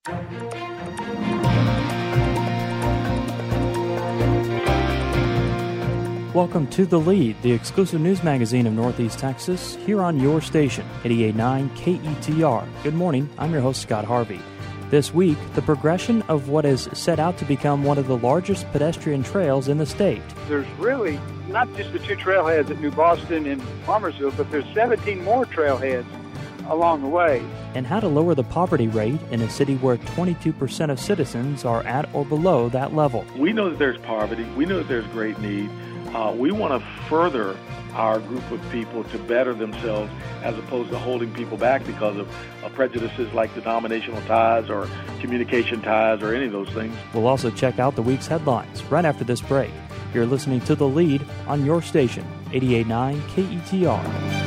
Welcome to The Lead, the exclusive news magazine of Northeast Texas, here on your station, 88.9 KETR. Good morning, I'm your host, Scott Harvey. This week, the progression of what is set out to become one of the largest pedestrian trails in the state. There's really not just the two trailheads at New Boston and Farmersville, but there's 17 more trailheads along the way. And how to lower the poverty rate in a city where 22% of citizens are at or below that level. We know that there's poverty. We know that there's great need. We want to further our group of people to better themselves as opposed to holding people back because of prejudices like denominational ties or communication ties or any of those things. We'll also check out the week's headlines right after this break. You're listening to The Lead on your station, 88.9 KETR.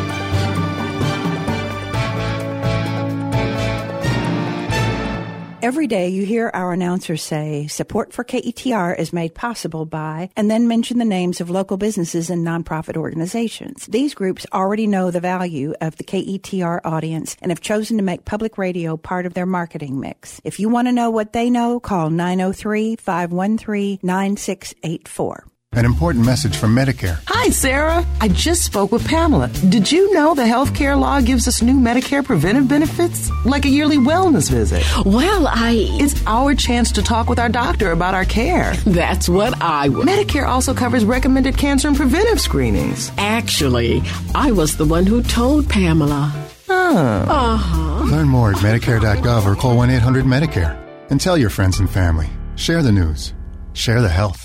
Every day you hear our announcers say, support for KETR is made possible by, and then mention the names of local businesses and nonprofit organizations. These groups already know the value of the KETR audience and have chosen to make public radio part of their marketing mix. If you want to know what they know, call 903-513-9684. An important message from Medicare. Hi, Sarah. I just spoke with Pamela. Did you know the health care law gives us new Medicare preventive benefits? Like a yearly wellness visit. Well, It's our chance to talk with our doctor about our care. That's what I would. Medicare also covers recommended cancer and preventive screenings. Actually, I was the one who told Pamela. Oh. Learn more at Medicare.gov or call 1-800-MEDICARE. And tell your friends and family. Share the news. Share the health.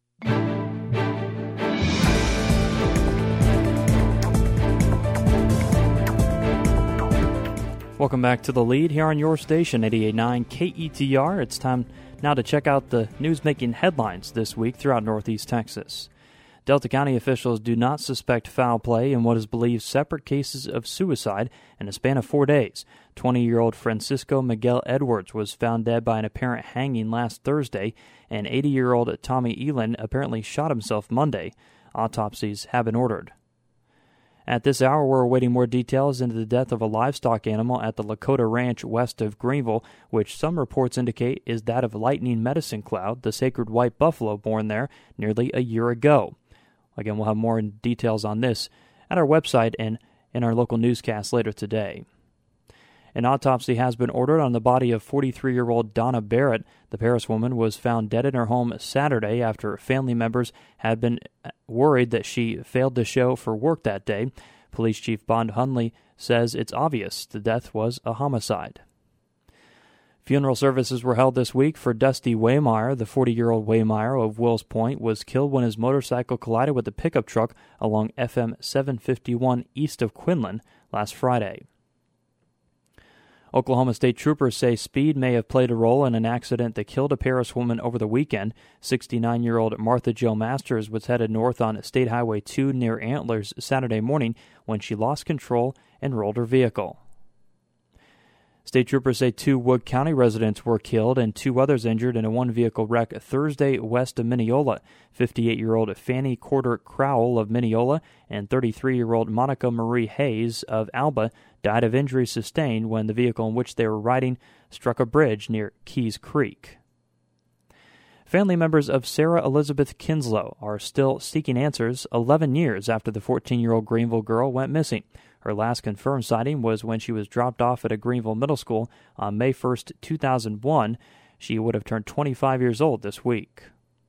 Welcome back to The Lead here on your station, 88.9 KETR. It's time now to check out the news-making headlines this week throughout Northeast Texas. Delta County officials do not suspect foul play in what is believed separate cases of suicide in a span of 4 days. 20-year-old Francisco Miguel Edwards was found dead by an apparent hanging last Thursday, and 80-year-old Tommy Elan apparently shot himself Monday. Autopsies have been ordered. At this hour, we're awaiting more details into the death of a livestock animal at the Lakota Ranch west of Greenville, which some reports indicate is that of Lightning Medicine Cloud, the sacred white buffalo born there nearly a year ago. Again, we'll have more details on this at our website and in our local newscast later today. An autopsy has been ordered on the body of 43-year-old Donna Barrett. The Paris woman was found dead in her home Saturday after family members had been worried that she failed to show for work that day. Police Chief Bond Hundley says it's obvious the death was a homicide. Funeral services were held this week for Dusty Waymeyer. The 40-year-old Waymeyer of Wills Point was killed when his motorcycle collided with a pickup truck along FM 751 east of Quinlan last Friday. Oklahoma State troopers say speed may have played a role in an accident that killed a Paris woman over the weekend. 69-year-old Martha Jo Masters was headed north on State Highway 2 near Antlers Saturday morning when she lost control and rolled her vehicle. State troopers say 2 Wood County residents were killed and 2 others injured in a one-vehicle wreck Thursday west of Mineola. 58-year-old Fanny Corder Crowell of Mineola and 33-year-old Monica Marie Hayes of Alba died of injuries sustained when the vehicle in which they were riding struck a bridge near Keys Creek. Family members of Sarah Elizabeth Kinslow are still seeking answers 11 years after the 14-year-old Greenville girl went missing. Her last confirmed sighting was when she was dropped off at a Greenville middle school on May 1st, 2001. She would have turned 25 years old this week.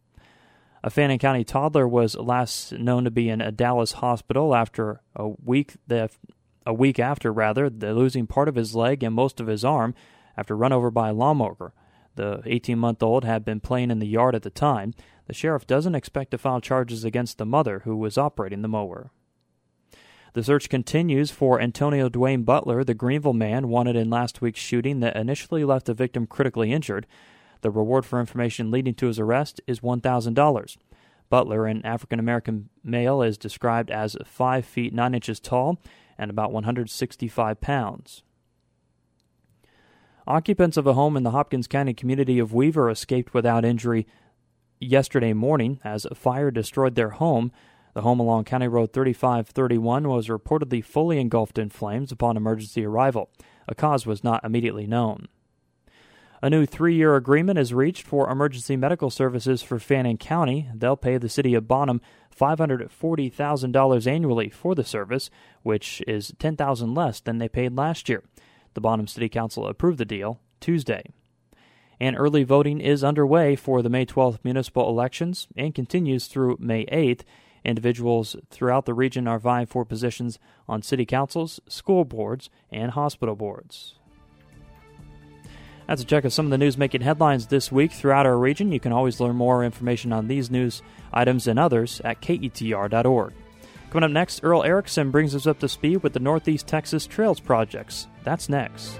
A Fannin County toddler was last known to be in a Dallas hospital after a week after losing part of his leg and most of his arm after run over by a lawnmower. The 18-month-old had been playing in the yard at the time. The sheriff doesn't expect to file charges against the mother who was operating the mower. The search continues for Antonio Dwayne Butler, the Greenville man wanted in last week's shooting that initially left the victim critically injured. The reward for information leading to his arrest is $1,000. Butler, an African-American male, is described as 5 feet 9 inches tall and about 165 pounds. Occupants of a home in the Hopkins County community of Weaver escaped without injury yesterday morning as a fire destroyed their home. The home along County Road 3531 was reportedly fully engulfed in flames upon emergency arrival. A cause was not immediately known. A new 3-year agreement is reached for emergency medical services for Fannin County. They'll pay the city of Bonham $540,000 annually for the service, which is $10,000 less than they paid last year. The Bonham City Council approved the deal Tuesday. And early voting is underway for the May 12th municipal elections and continues through May 8th. Individuals throughout the region are vying for positions on city councils, school boards, and hospital boards. That's a check of some of the news making headlines this week throughout our region. You can always learn more information on these news items and others at KETR.org. Coming up next, Earl Erickson brings us up to speed with the Northeast Texas Trails projects. That's next.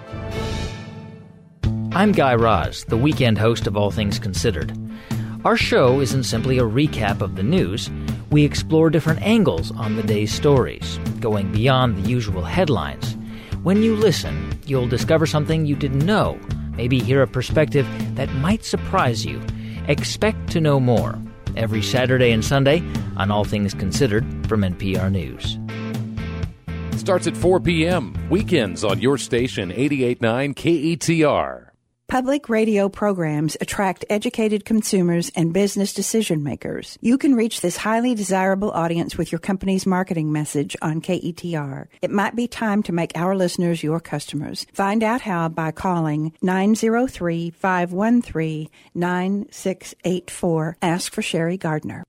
I'm Guy Raz, the weekend host of All Things Considered. Our show isn't simply a recap of the news. We explore different angles on the day's stories, going beyond the usual headlines. When you listen, you'll discover something you didn't know, maybe hear a perspective that might surprise you. Expect to know more every Saturday and Sunday on All Things Considered from NPR News. Starts at 4 p.m. Weekends on your station 88.9 KETR. Public radio programs attract educated consumers and business decision makers. You can reach this highly desirable audience with your company's marketing message on KETR. It might be time to make our listeners your customers. Find out how by calling 903-513-9684. Ask for Sherry Gardner.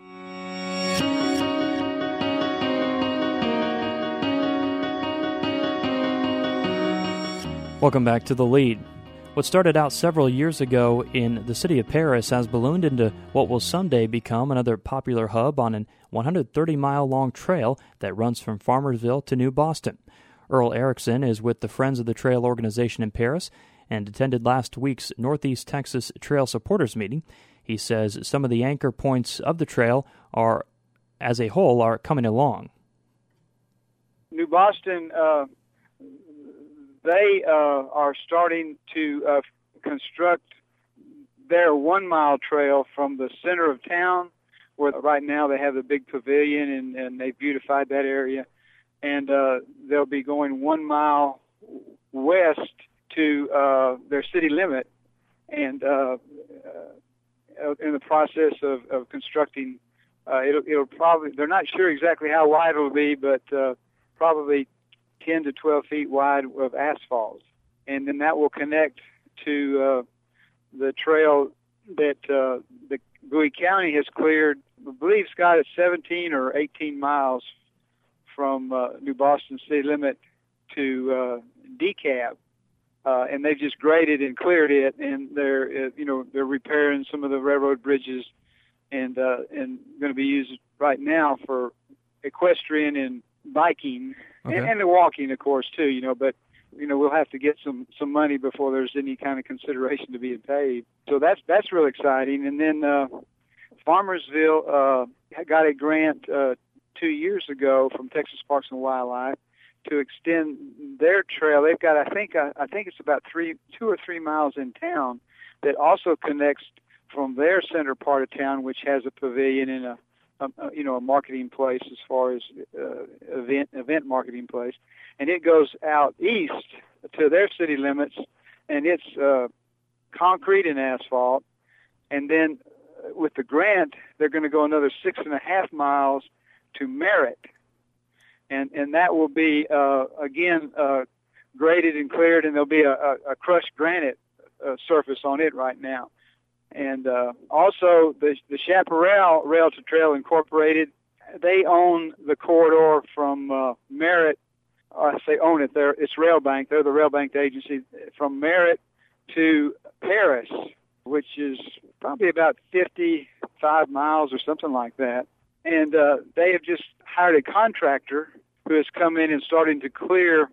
Welcome back to The Lead. What started out several years ago in the city of Paris has ballooned into what will someday become another popular hub on an 130-mile-long trail that runs from Farmersville to New Boston. Earl Erickson is with the Friends of the Trail organization in Paris and attended last week's Northeast Texas Trail Supporters Meeting. He says some of the anchor points of the trail are, as a whole, are coming along. New Boston, they are starting to construct their 1-mile trail from the center of town, where right now they have the big pavilion and they've beautified that area. And they'll be going 1 mile west to their city limit, and in the process of constructing, it'll probably, they're not sure exactly how wide it'll be, but probably 10 to 12 feet wide of asphalt. And then that will connect to the trail that the Bowie County has cleared. I believe, Scott, it's 17 or 18 miles from New Boston city limit to DeKalb. And they've just graded and cleared it, and they're repairing some of the railroad bridges, and going to be used right now for equestrian and biking, okay, and the walking, of course, too. But we'll have to get some money before there's any kind of consideration to being paid. So that's real exciting. And then Farmersville got a grant 2 years ago from Texas Parks and Wildlife to extend their trail. They've got, I think it's about 2 or 3 miles in town that also connects from their center part of town, which has a pavilion and a marketing place as far as event marketing place, and it goes out east to their city limits, and it's concrete and asphalt. And then with the grant, they're going to go another 6.5 miles to Merritt. And that will be, again, graded and cleared, and there'll be a crushed granite surface on it right now. And also the Chaparral Rail to Trail Incorporated, they own the corridor from Merritt. I say own it. It's Railbank. They're the Railbank agency from Merritt to Paris, which is probably about 55 miles or something like that. And they have just hired a contractor who has come in and starting to clear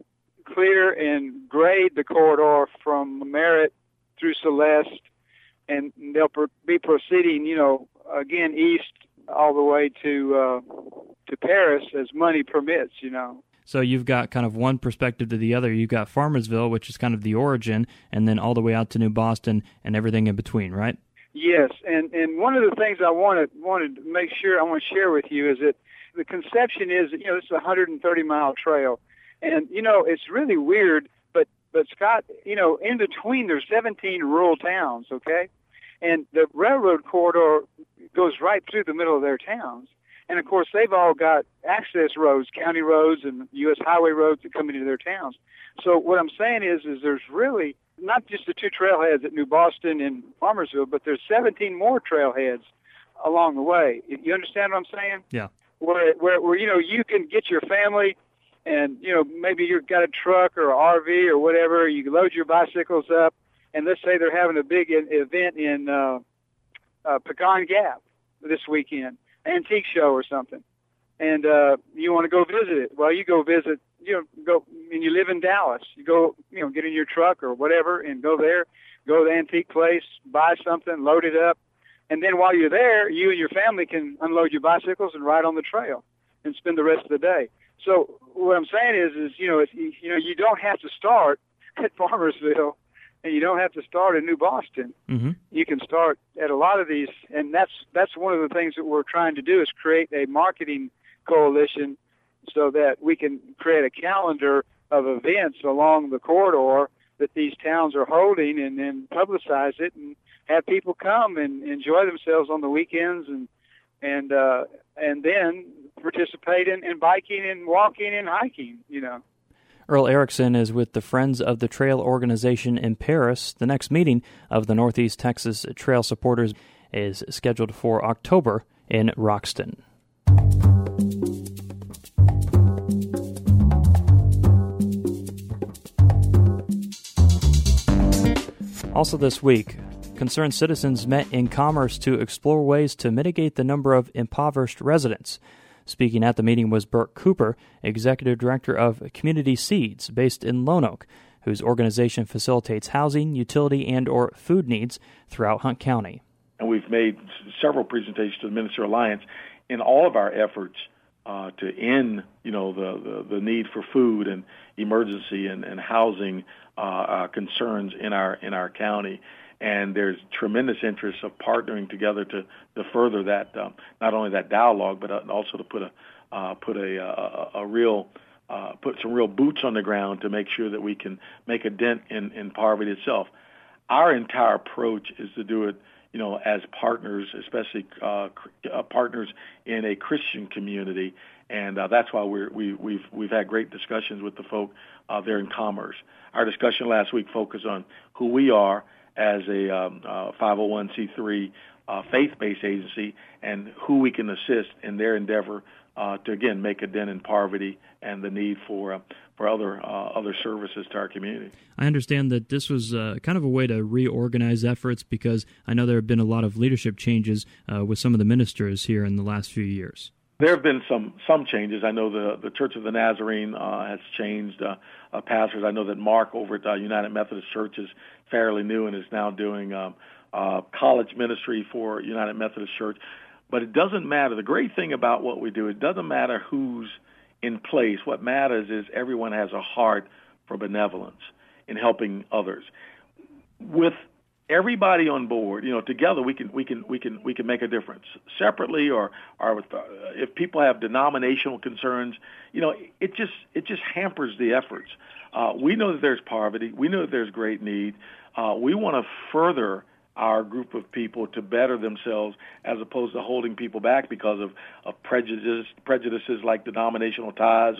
and grade the corridor from Merritt through Celeste, and they'll be proceeding, again east all the way to Paris as money permits, So you've got kind of one perspective to the other. You've got Farmersville, which is kind of the origin, and then all the way out to New Boston and everything in between, right? Yes, and one of the things I wanted to make sure I want to share with you is that the conception is that, it's a 130-mile trail. And, it's really weird, but But Scott, in between there's 17 rural towns, okay? And the railroad corridor goes right through the middle of their towns. And, of course, they've all got access roads, county roads and U.S. highway roads that come into their towns. So what I'm saying is there's really not just the 2 trailheads at New Boston and Farmersville, but there's 17 more trailheads along the way. You understand what I'm saying? Yeah. Where you can get your family and, maybe you've got a truck or an RV or whatever. You can load your bicycles up, and let's say they're having a big event in Pecan Gap this weekend, antique show or something, and you want to go visit it. Well, you go visit, and you live in Dallas. You go, get in your truck or whatever and go there, go to the antique place, buy something, load it up, and then while you're there, you and your family can unload your bicycles and ride on the trail and spend the rest of the day. So what I'm saying is you don't have to start at Farmersville, and you don't have to start in New Boston. Mm-hmm. You can start at a lot of these, and that's one of the things that we're trying to do is create a marketing coalition so that we can create a calendar of events along the corridor that these towns are holding, and then publicize it and have people come and enjoy themselves on the weekends and then participate in biking and walking and hiking, Earl Erickson is with the Friends of the Trail organization in Paris. The next meeting of the Northeast Texas Trail Supporters is scheduled for October in Roxton. Also this week, concerned citizens met in Commerce to explore ways to mitigate the number of impoverished residents. Speaking at the meeting was Bert Cooper, Executive Director of Community Seeds, based in Lone Oak, whose organization facilitates housing, utility, and or food needs throughout Hunt County. And we've made several presentations to the Ministerial Alliance in all of our efforts to end, the need for food and emergency and housing concerns in our county. And there's tremendous interest of partnering together to further that, not only that dialogue, but also to put some real boots on the ground to make sure that we can make a dent in poverty itself. Our entire approach is to do it, as partners, especially partners in a Christian community, and that's why we've had great discussions with the folk there in Commerce. Our discussion last week focused on who we are as a 501c3 faith-based agency and who we can assist in their endeavor to, again, make a dent in poverty and the need for other services to our community. I understand that this was kind of a way to reorganize efforts because I know there have been a lot of leadership changes with some of the ministers here in the last few years. There have been some changes. I know the Church of the Nazarene has changed pastors. I know that Mark over at United Methodist Church is fairly new and is now doing college ministry for United Methodist Church. But it doesn't matter. The great thing about what we do, it doesn't matter who's in place. What matters is everyone has a heart for benevolence in helping others. With everybody on board, together we can make a difference. Separately or with, if people have denominational concerns, it just hampers the efforts. We know that there's poverty. We know that there's great need. We want to further our group of people to better themselves as opposed to holding people back because of prejudices like denominational ties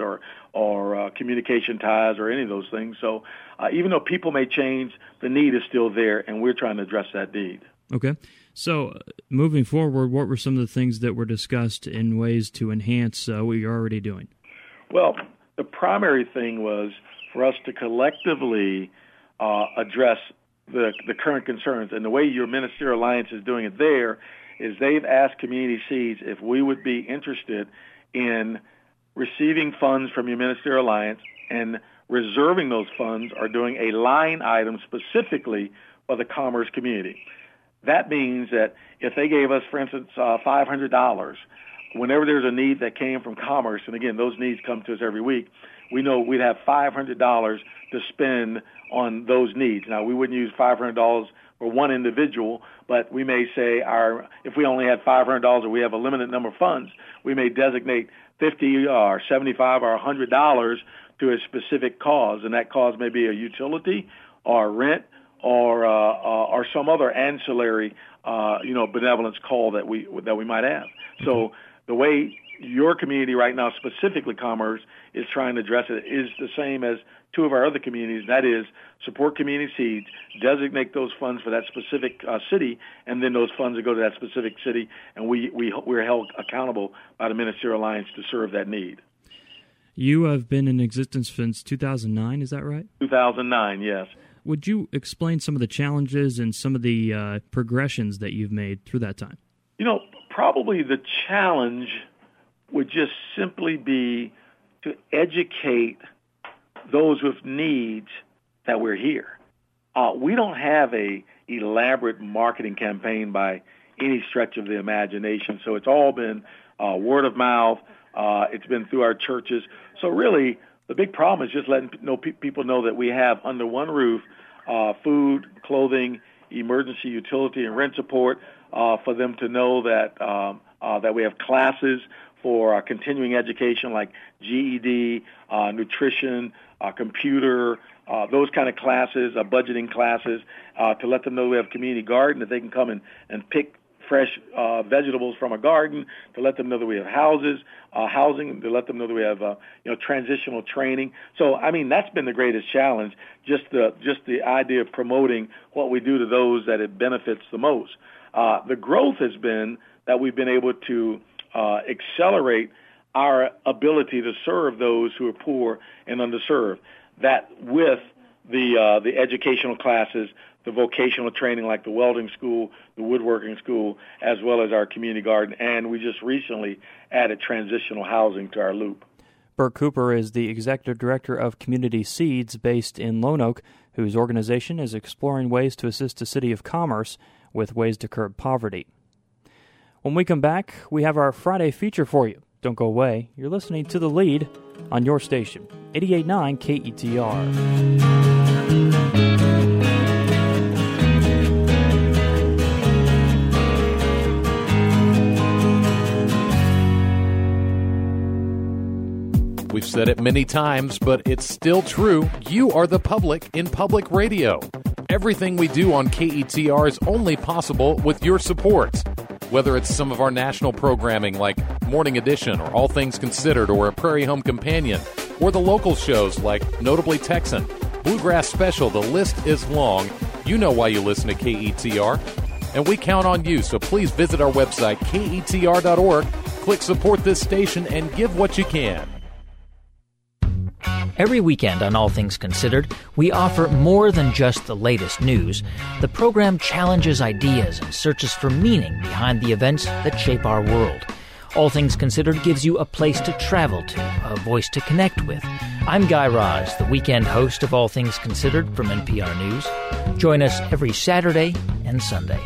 or communication ties or any of those things. So even though people may change, the need is still there, and we're trying to address that need. Okay. So moving forward, what were some of the things that were discussed in ways to enhance what you're already doing? Well, the primary thing was for us to collectively address the current concerns. And the way your Ministerial Alliance is doing it there is they've asked Community Seeds if we would be interested in receiving funds from your Ministerial Alliance and reserving those funds or doing a line item specifically for the Commerce community. That means that if they gave us, for instance, $500, whenever there's a need that came from Commerce, and again, those needs come to us every week, we know we'd have $500 to spend on those needs. Now, we wouldn't use $500 for one individual, but we may say if we only had $500 or we have a limited number of funds, we may designate $50 or $75 or $100 to a specific cause, and that cause may be a utility or rent or some other ancillary, benevolence call that we might have. So the way your community right now, specifically Commerce, is trying to address it is the same as two of our other communities. That is, support community seeds, designate those funds for that specific city, and then those funds that go to that specific city, and we're held accountable by the Ministerial Alliance to serve that need. You have been in existence since 2009, is that right? 2009, yes. Would you explain some of the challenges and some of the progressions that you've made through that time? Probably the challenge would just simply be to educate those with needs that we're here. We don't have a elaborate marketing campaign by any stretch of the imagination, so it's all been word of mouth. It's been through our churches. So really, the big problem is just letting people know that we have under one roof food, clothing, emergency utility, and rent support for them to know that we have classes for continuing education like GED, nutrition, computer, those kind of classes, budgeting classes, to let them know we have community garden, that they can come and pick fresh vegetables from a garden, to let them know that we have housing, to let them know that we have transitional training. So, that's been the greatest challenge, just the idea of promoting what we do to those that it benefits the most. The growth has been that we've been able to accelerate our ability to serve those who are poor and underserved. That with the educational classes, the vocational training like the welding school, the woodworking school, as well as our community garden, and we just recently added transitional housing to our loop. Bert Cooper is the Executive Director of Community Seeds based in Lone Oak, whose organization is exploring ways to assist the City of Commerce with ways to curb poverty. When we come back, we have our Friday feature for you. Don't go away. You're listening to The Lead on your station, 88.9 KETR. We've said it many times, but it's still true. You are the public in public radio. Everything we do on KETR is only possible with your support. Whether it's some of our national programming like Morning Edition or All Things Considered or A Prairie Home Companion, or the local shows like Notably Texan, Bluegrass Special, the list is long. You know why you listen to KETR, and we count on you, so please visit our website, KETR.org, click Support This Station, and give what you can. Every weekend on All Things Considered, we offer more than just the latest news. The program challenges ideas and searches for meaning behind the events that shape our world. All Things Considered gives you a place to travel to, a voice to connect with. I'm Guy Raz, the weekend host of All Things Considered from NPR News. Join us every Saturday and Sunday.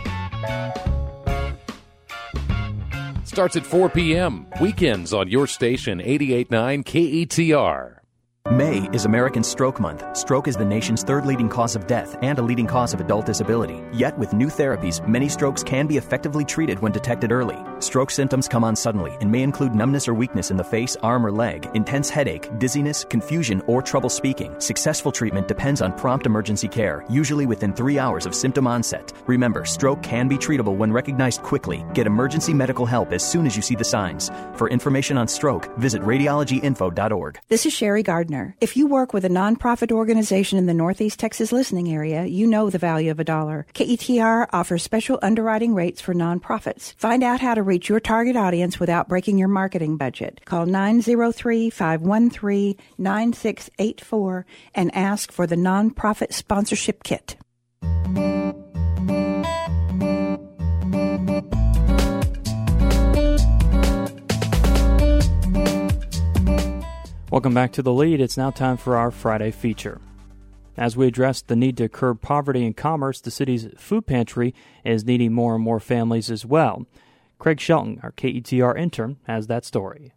Starts at 4 p.m. Weekends on your station, 88.9 KETR. May is American Stroke Month. Stroke is the nation's third leading cause of death and a leading cause of adult disability. Yet, with new therapies, many strokes can be effectively treated when detected early. Stroke symptoms come on suddenly and may include numbness or weakness in the face, arm, or leg, intense headache, dizziness, confusion, or trouble speaking. Successful treatment depends on prompt emergency care, usually within 3 hours of symptom onset. Remember, stroke can be treatable when recognized quickly. Get emergency medical help as soon as you see the signs. For information on stroke, visit radiologyinfo.org. This is Sherry Gardner. If you work with a nonprofit organization in the Northeast Texas listening area, you know the value of a dollar. KETR offers special underwriting rates for nonprofits. Find out how to reach your target audience without breaking your marketing budget. Call 903-513-9684 and ask for the Nonprofit Sponsorship Kit. Welcome back to The Lead. It's now time for our Friday feature. As we address the need to curb poverty in Commerce, the city's food pantry is needing more and more families as well. Craig Shelton, our KETR intern, has that story.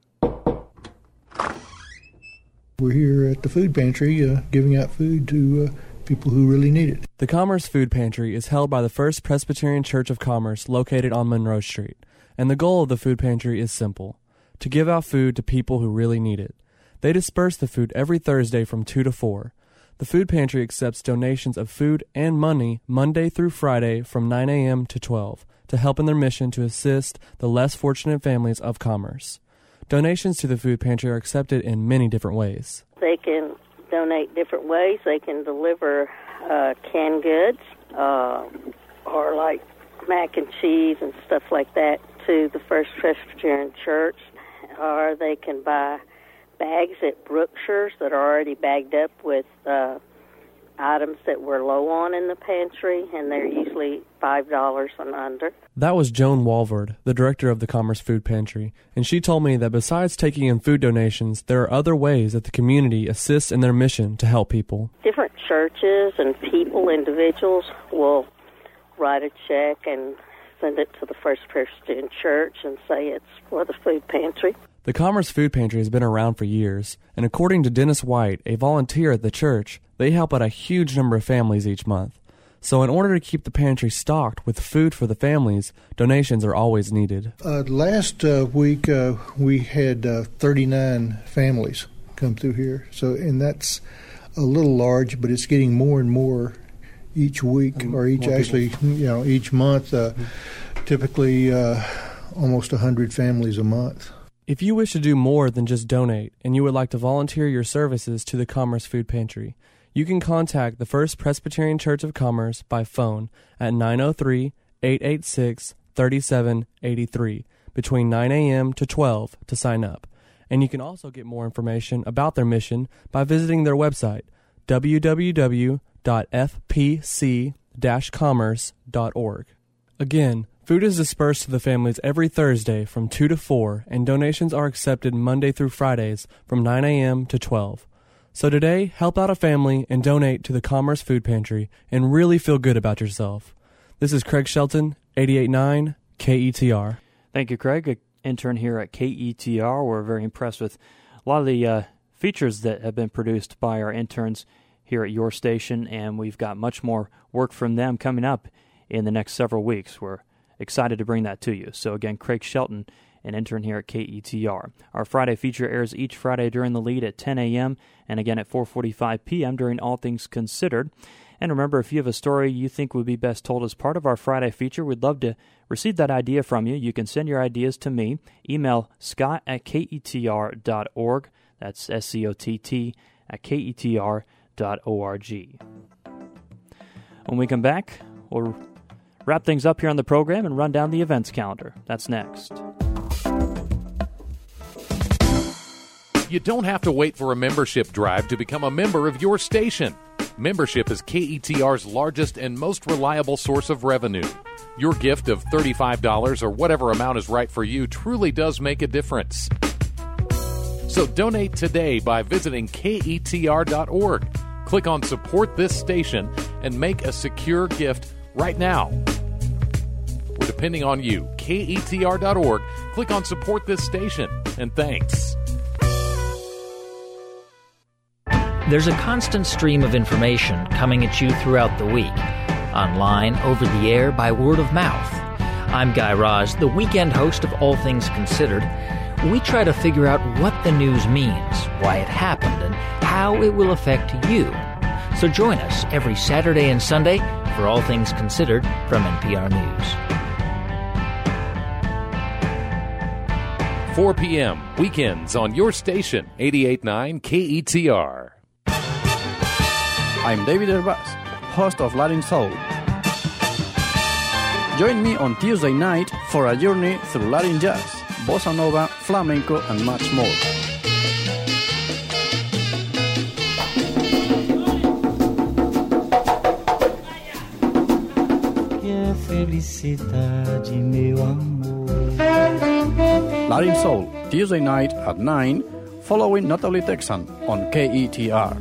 We're here at the food pantry giving out food to people who really need it. The Commerce Food Pantry is held by the First Presbyterian Church of Commerce located on Monroe Street. And the goal of the food pantry is simple: to give out food to people who really need it. They disperse the food every Thursday from 2 to 4. The food pantry accepts donations of food and money Monday through Friday from 9 a.m. to 12 to help in their mission to assist the less fortunate families of Commerce. Donations to the food pantry are accepted in many different ways. They can donate different ways. They can deliver canned goods or like mac and cheese and stuff like that to the First Presbyterian Church, or they can buy bags at Brookshire's that are already bagged up with items that we're low on in the pantry, and they're usually $5 and under. That was Joan Walvard, the director of the Commerce Food Pantry, and she told me that besides taking in food donations, there are other ways that the community assists in their mission to help people. Different churches and people, individuals, will write a check and send it to the First Presbyterian Church and say it's for the food pantry. The Commerce Food Pantry has been around for years, and according to Dennis White, a volunteer at the church, they help out a huge number of families each month. So in order to keep the pantry stocked with food for the families, donations are always needed. Last week, we had 39 families come through here. And that's a little large, but it's getting more and more each week, or each month. Typically, almost 100 families a month. If you wish to do more than just donate, and you would like to volunteer your services to the Commerce Food Pantry, you can contact the First Presbyterian Church of Commerce by phone at 903-886-3783 between 9 a.m. to 12 to sign up. And you can also get more information about their mission by visiting their website, www.fpc-commerce.org. Again, food is dispersed to the families every Thursday from 2 to 4, and donations are accepted Monday through Fridays from 9 a.m. to 12. So today, help out a family and donate to the Commerce Food Pantry and really feel good about yourself. This is Craig Shelton, 88.9 KETR. Thank you, Craig, an intern here at KETR. We're very impressed with a lot of the features that have been produced by our interns here at your station, and we've got much more work from them coming up in the next several weeks. We're excited to bring that to you. So again, Craig Shelton, an intern here at KETR. Our Friday feature airs each Friday during the lead at 10 a.m. and again at 4:45 p.m. during All Things Considered. And remember, if you have a story you think would be best told as part of our Friday feature, we'd love to receive that idea from you. You can send your ideas to me. Email scott@ketr.org. That's SCOTT@ketr.org. When we come back, we'll wrap things up here on the program and run down the events calendar. That's next. You don't have to wait for a membership drive to become a member of your station. Membership is KETR's largest and most reliable source of revenue. Your gift of $35 or whatever amount is right for you truly does make a difference. So donate today by visiting KETR.org. Click on Support This Station and make a secure gift right now. We're depending on you. KETR.org. Click on Support This Station. And thanks. There's a constant stream of information coming at you throughout the week. Online, over the air, by word of mouth. I'm Guy Raz, the weekend host of All Things Considered. We try to figure out what the news means, why it happened, and how it will affect you. So join us every Saturday and Sunday for All Things Considered from NPR News. 4 p.m. weekends on your station, 88.9 KETR. I'm David Herbaz, host of Latin Soul. Join me on Tuesday night for a journey through Latin jazz, bossa nova, flamenco, and much more. Latin Soul, Tuesday night at 9, following Notably Texan on KETR.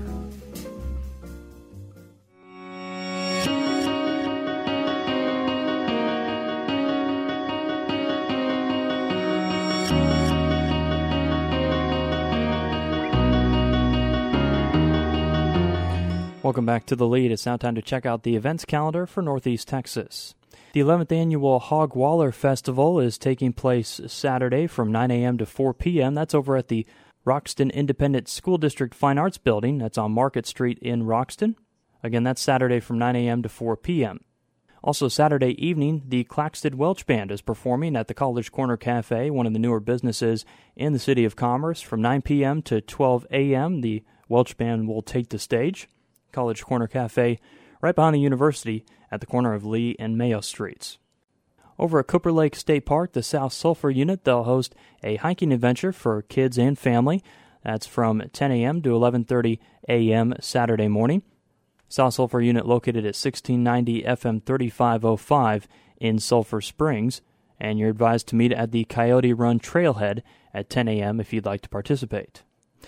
Welcome back to The Lead. It's now time to check out the events calendar for Northeast Texas. The 11th Annual Hog Waller Festival is taking place Saturday from 9 a.m. to 4 p.m. That's over at the Roxton Independent School District Fine Arts Building. That's on Market Street in Roxton. Again, that's Saturday from 9 a.m. to 4 p.m. Also Saturday evening, the Claxton Welch Band is performing at the College Corner Cafe, one of the newer businesses in the City of Commerce. From 9 p.m. to 12 a.m., the Welch Band will take the stage. College Corner Cafe, right behind the university at the corner of Lee and Mayo Streets. Over at Cooper Lake State Park, the South Sulphur Unit, they'll host a hiking adventure for kids and family. That's from 10 a.m. to 11:30 a.m. Saturday morning. South Sulphur Unit located at 1690 FM 3505 in Sulphur Springs, and you're advised to meet at the Coyote Run Trailhead at 10 a.m. if you'd like to participate.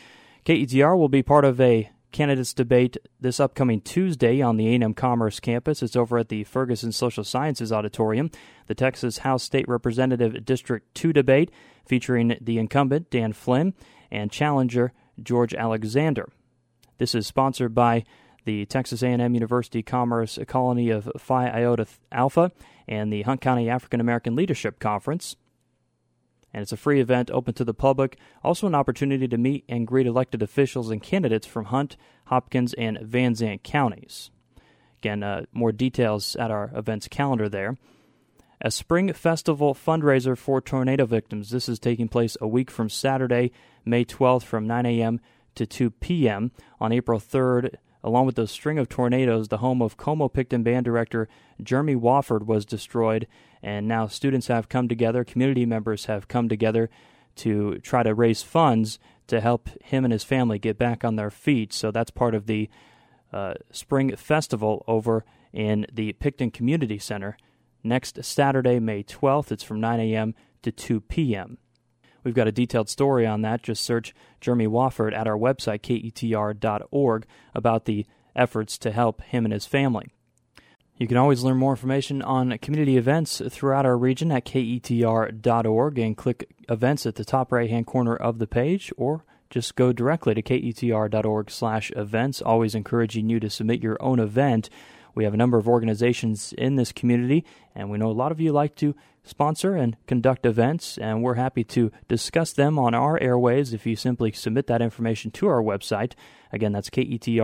KETR will be part of a candidates debate this upcoming Tuesday on the A&M Commerce campus. It's over at the Ferguson Social Sciences Auditorium. The Texas House State Representative District 2 debate featuring the incumbent, Dan Flynn, and challenger, George Alexander. This is sponsored by the Texas A&M University Commerce Colony of Phi Iota Alpha and the Hunt County African American Leadership Conference. And it's a free event open to the public. Also an opportunity to meet and greet elected officials and candidates from Hunt, Hopkins, and Van Zandt counties. Again, more details at our events calendar there. A spring festival fundraiser for tornado victims. This is taking place a week from Saturday, May 12th from 9 a.m. to 2 p.m. On April 3rd, along with the string of tornadoes, the home of Como-Picton band director Jeremy Wofford was destroyed, and now students have come together, community members have come together to try to raise funds to help him and his family get back on their feet. So that's part of the Spring Festival over in the Picton Community Center. Next Saturday, May 12th, it's from 9 a.m. to 2 p.m. We've got a detailed story on that. Just search Jeremy Wofford at our website, ketr.org, about the efforts to help him and his family. You can always learn more information on community events throughout our region at ketr.org and click events at the top right-hand corner of the page, or just go directly to ketr.org/events, always encouraging you to submit your own event. We have a number of organizations in this community, and we know a lot of you like to sponsor and conduct events, and we're happy to discuss them on our airwaves if you simply submit that information to our website. Again, that's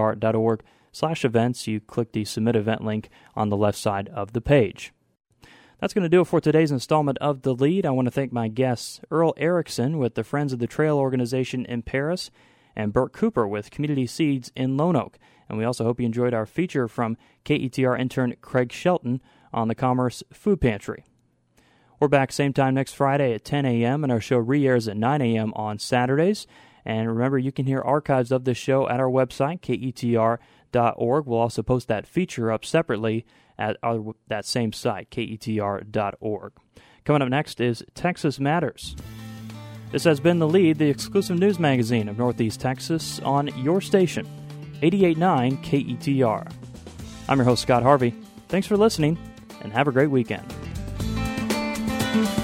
ketr.org/events. You click the Submit Event link on the left side of the page. That's going to do it for today's installment of The Lead. I want to thank my guests, Earl Erickson with the Friends of the Trail organization in Paris, and Bert Cooper with Community Seeds in Lone Oak. And we also hope you enjoyed our feature from KETR intern Craig Shelton on the Commerce Food Pantry. We're back same time next Friday at 10 a.m., and our show re-airs at 9 a.m. on Saturdays. And remember, you can hear archives of this show at our website, ketr.org. We'll also post that feature up separately at that same site, ketr.org. Coming up next is Texas Matters. This has been The Lead, the exclusive news magazine of Northeast Texas on your station, 88.9 KETR. I'm your host, Scott Harvey. Thanks for listening, and have a great weekend.